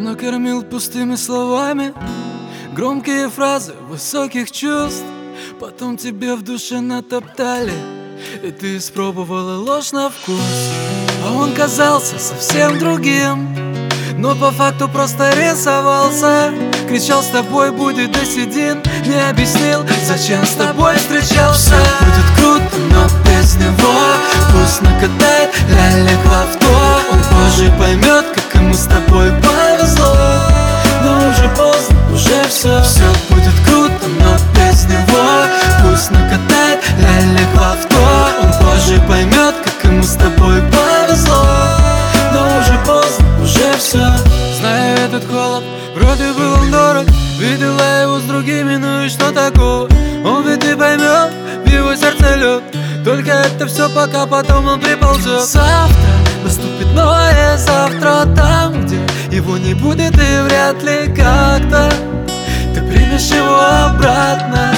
накормил пустыми словами громкие фразы высоких чувств. Потом тебе в душе натоптали, и ты испробовала ложь на вкус. А он казался совсем другим, но по факту просто рисовался. Кричал: с тобой будет до седин. Не объяснил, зачем с тобой встречался. Будет круто, но без него пусть накатает лялек в авто. Он позже поймет, как ему с тобой повезло. Но уже поздно, уже все. Все будет круто, но без него пусть накатает лялек в авто. Он позже поймет, как ему с тобой повезло. Но уже поздно, уже все. Знаю этот холод, вроде был он дорог. Видела его с другими, ну и что такого? Он ведь и поймет, в его сердце лед. Только это все пока, потом он приползет. Завтра наступит новое завтра, там, где его не будет и вряд ли как-то ты примешь его обратно.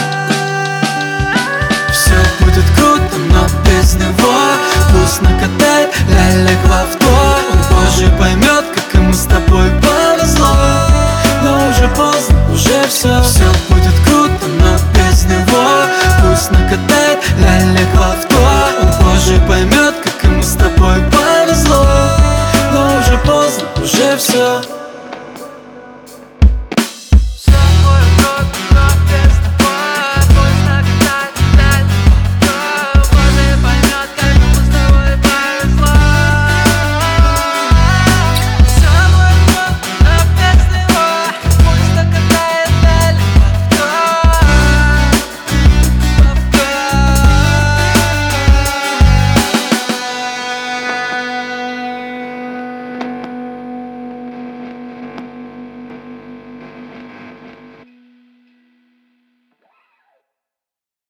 Все будет круто, но без него пусть накатает лялек в авто. Он позже поймет, как ему с тобой повезло. Но уже поздно, уже все. Все будет круто, но без него пусть накатает лялек в авто. Он позже поймет, как ему с тобой повезло. Но уже поздно, уже все.